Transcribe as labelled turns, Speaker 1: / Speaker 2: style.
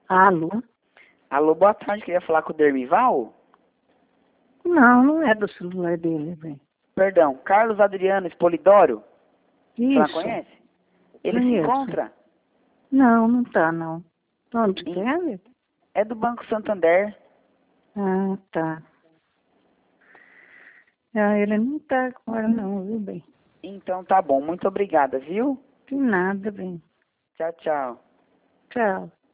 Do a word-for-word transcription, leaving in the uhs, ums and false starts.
Speaker 1: Alô?
Speaker 2: Alô, boa tarde, queria falar com o Dermival?
Speaker 1: Não, não é do celular dele, velho.
Speaker 2: Perdão, Carlos Adriano Espolidoro? Você não
Speaker 1: Isso.
Speaker 2: conhece? Ele se
Speaker 1: Conheço.
Speaker 2: encontra?
Speaker 1: Não, não tá, não. Onde que
Speaker 2: Em-
Speaker 1: é, velho?
Speaker 2: É do Banco Santander.
Speaker 1: Ah, tá. Ah, ele não tá agora não, viu, bem?
Speaker 2: Então tá bom, muito obrigada, viu?
Speaker 1: De nada, bem.
Speaker 2: Tchau, tchau.
Speaker 1: Tchau.